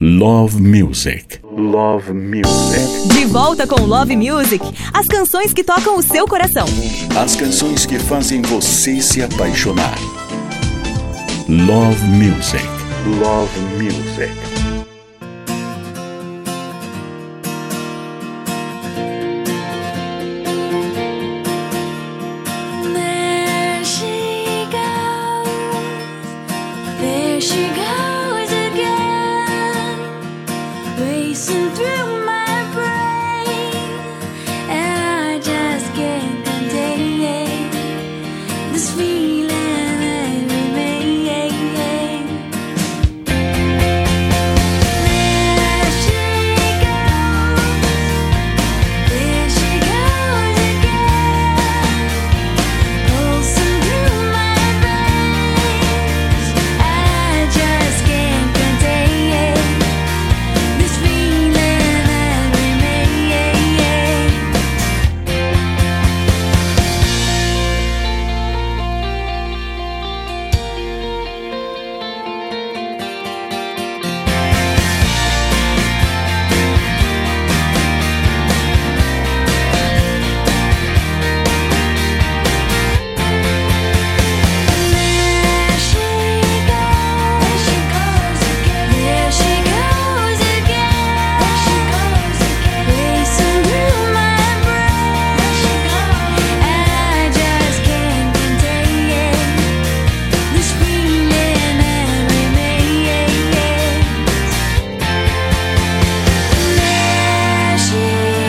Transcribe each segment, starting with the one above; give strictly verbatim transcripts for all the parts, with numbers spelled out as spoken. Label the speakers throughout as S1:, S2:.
S1: Love Music. Love Music.
S2: De volta com Love Music, as canções que tocam o seu coração.
S1: As canções que fazem você se apaixonar. Love Music. Love Music.
S3: There she goes, there she goes again, racing through my brain, and I just can't contain this feeling that remains. There she goes, there she goes again, pulsing through my veins. I just can't contain this feeling that remains. There she goes, she goes again. There she goes again. She goes again. Racing through my brain. She goes, and I just can't contain this feeling that remains. There she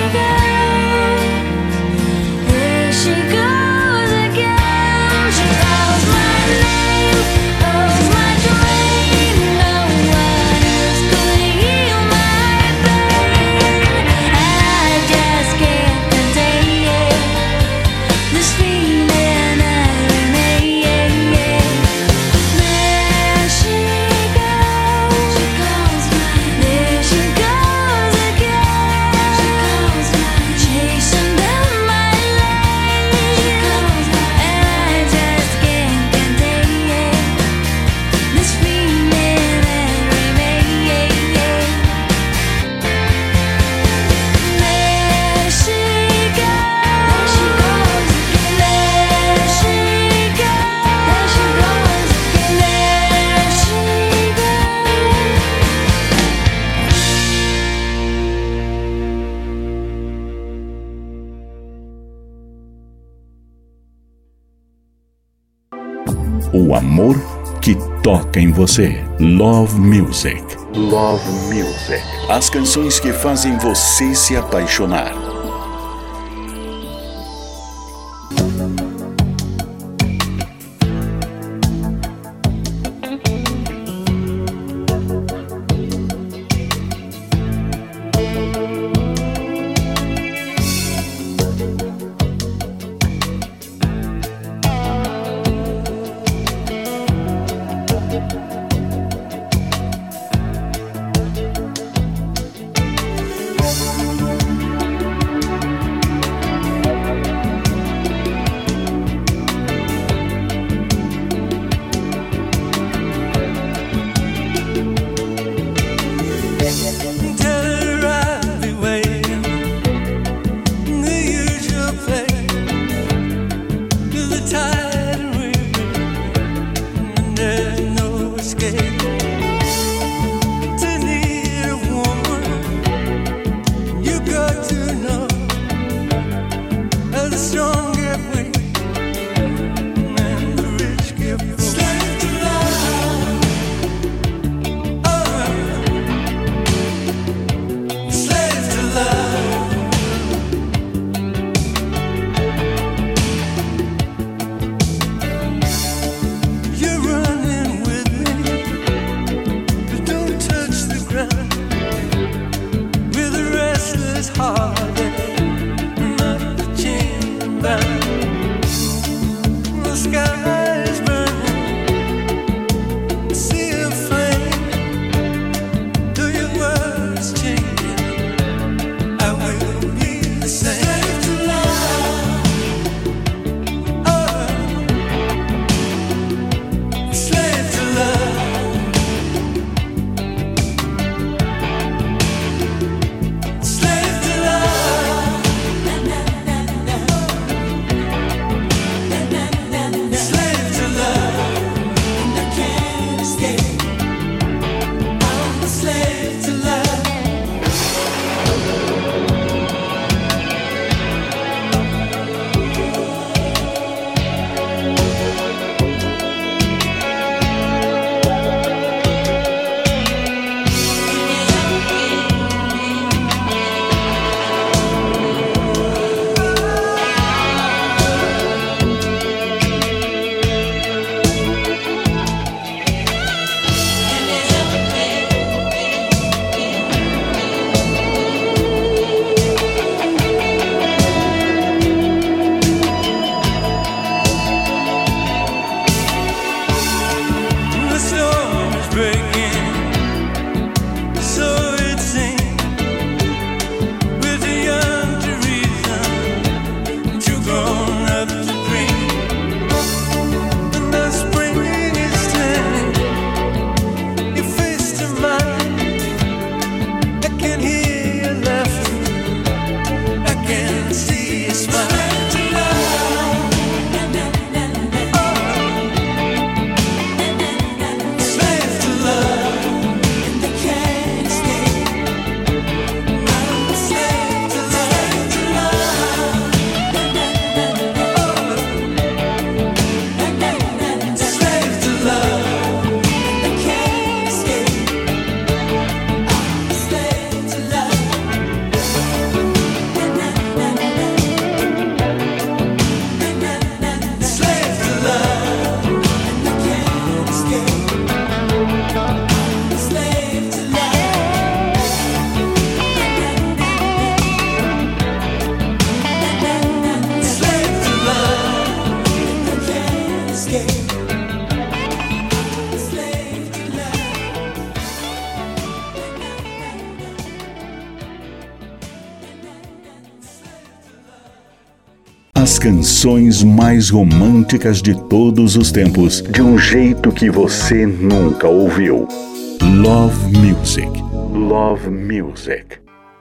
S3: goes, there she goes again. She calls my name, calls my dream. No one else could heal my pain. I just can't contain this feeling that remains. There she goes, she calls my name. There she goes again, she calls my name. Chasing down my lane, she calls my name. And I just can't contain this feeling that remains. There she goes, she goes again. There she goes, there she goes again. There she
S1: O amor que toca em você. Love Music. Love Music. As canções que fazem você se apaixonar.
S4: Tell her I'll be waiting in the usual place, till the tide will and there's no escape. To need a woman, you got to know how the strong get weak and the rich get poor. Slave to love. Oh.
S1: canções mais românticas de todos os tempos, de um jeito que você nunca ouviu. Love Music. Love Music.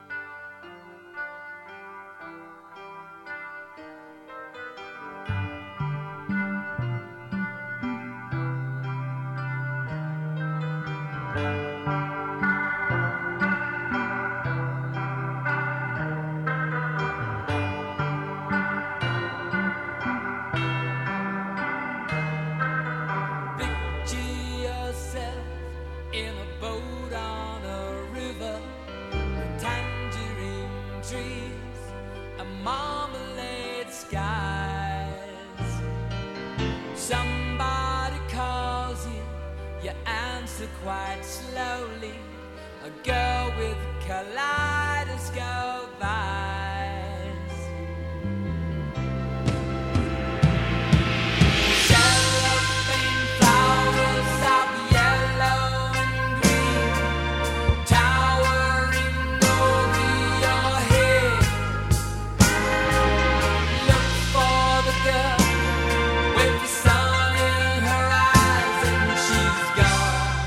S3: Quite slowly, a girl with kaleidoscope eyes. Cellophane flowers of yellow and green, towering over your head. Look for the girl with the sun in her eyes, and she's gone.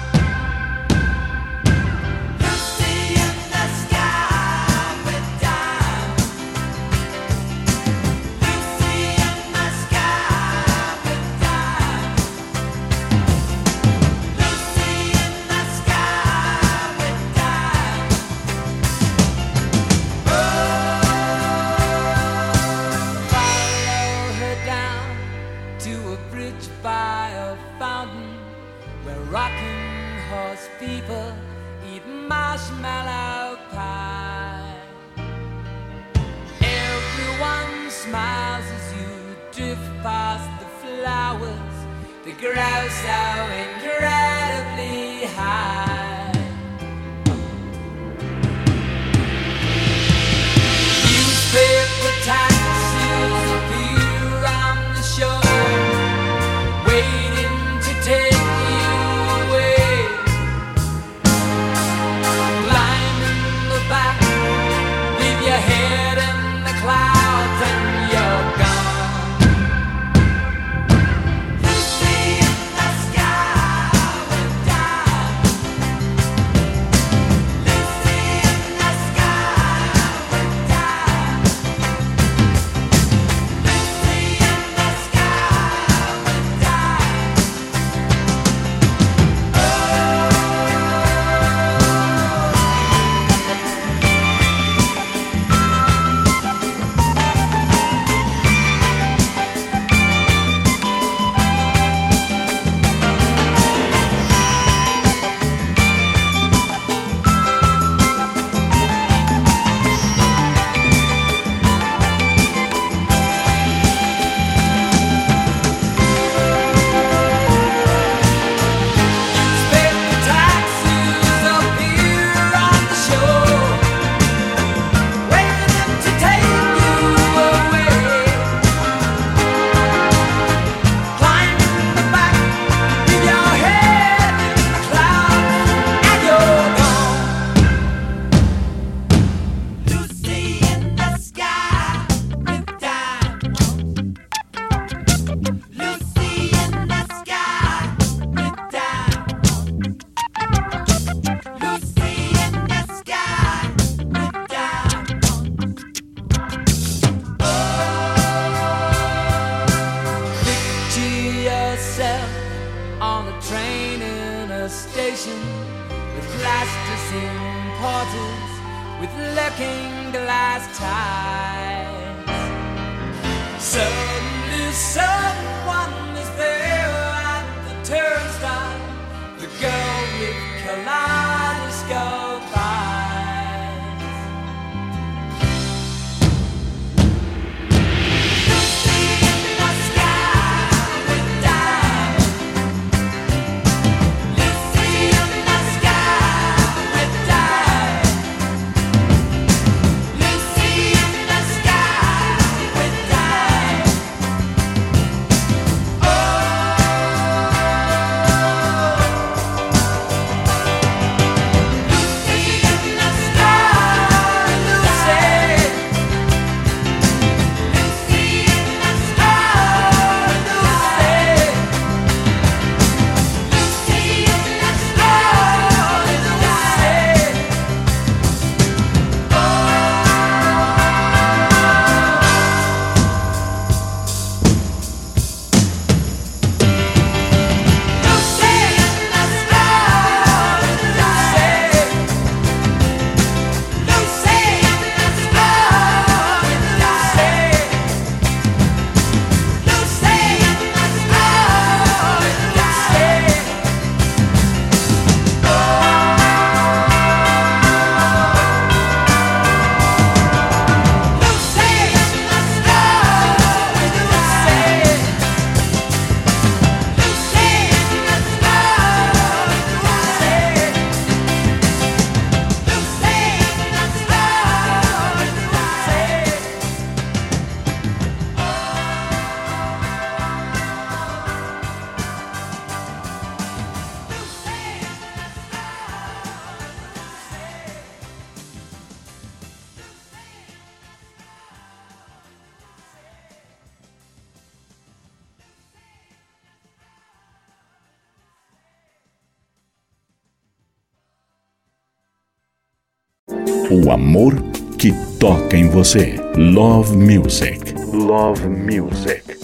S3: Rocking horse people eat marshmallow pie. Everyone smiles as you drift past the flowers that grow so incredibly high. Newspaper taxis appear on the shore, waiting to take clouds and you're gone. Lucy in the sky with diamonds. Lucy in the sky with diamonds. Lucy in the sky with diamonds. On a train in a station with plasticine porters with looking glass ties. Suddenly someone is there at the turnstile, the girl with kaleidoscope eyes. Lucy in the sky with diamonds. Lucy in the sky with diamonds. Lucy in the sky with diamonds.
S1: O amor que toca em você. Love Music. Love Music.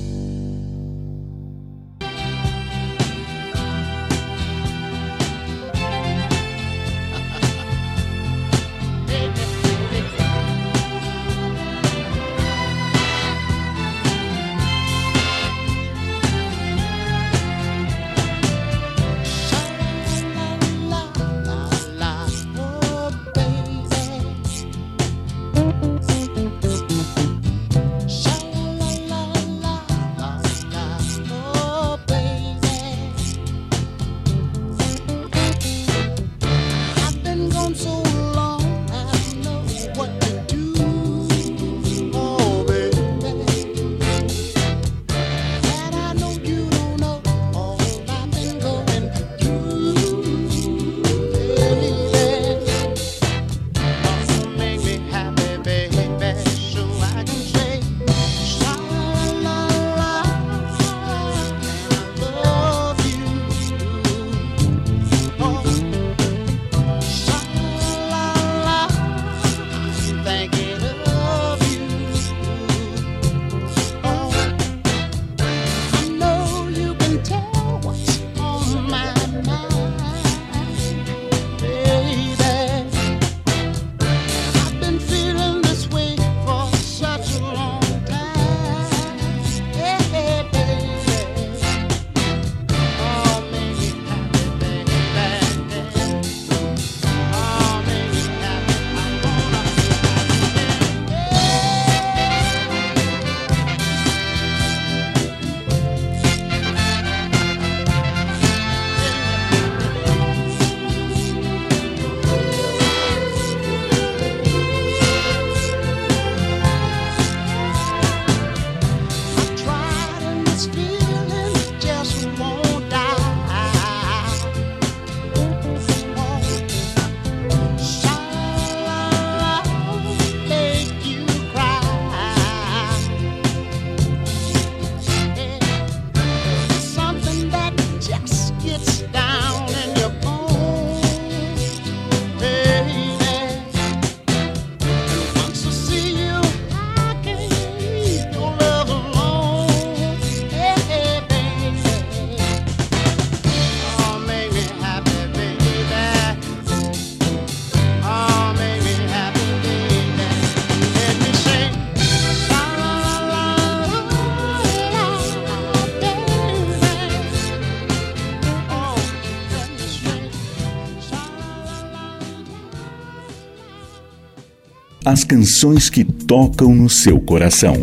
S1: As canções que tocam no seu coração.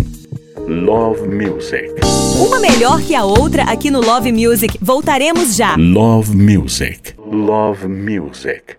S1: Love Music.
S2: Uma melhor que a outra aqui no Love Music. Voltaremos já.
S1: Love Music. Love Music.